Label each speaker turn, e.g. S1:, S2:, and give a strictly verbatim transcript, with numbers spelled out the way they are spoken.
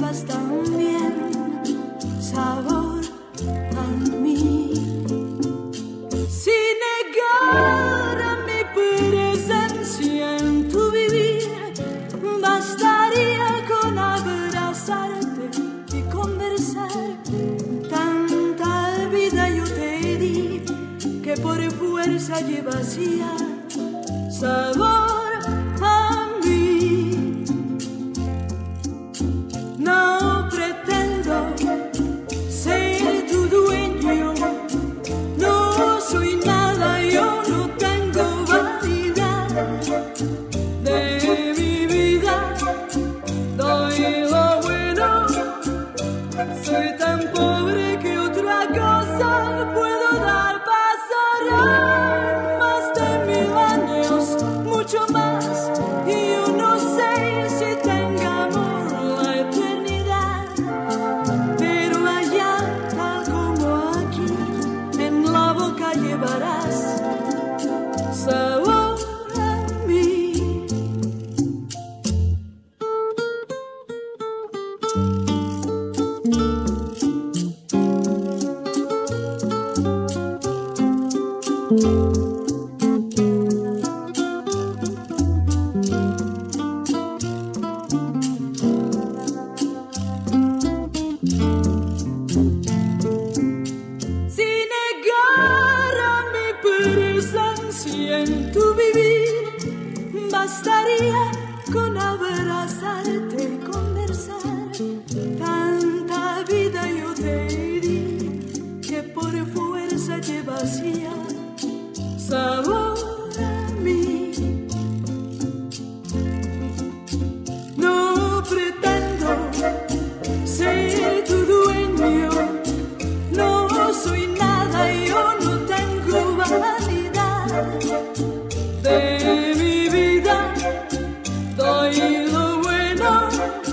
S1: llevas también sabor a mí. Si negara mi presencia en tu vivir, bastaría con abrazarte y conversar. Tanta vida yo te di que por fuerza llevas ya sabor a mí. No pretendo ser tu dueño, no soy nada, yo no tengo vanidad. De mi vida doy lo bueno, soy tan pobre que otra cosa puedo dar. Pasarán más de mil años, mucho más, y yo no sé si tengamos la eternidad. Pero allá, tal como aquí, en la boca llevarás sabor a mí. Si negara mi presencia en tu vivir, bastaría con abrazarte y conversar. Tanta vida yo te di que por fuerza llevas ya sabor a mí. No pretendo ser tu dueño, no soy nada, yo no tengo vanidad. De mi vida doy lo bueno,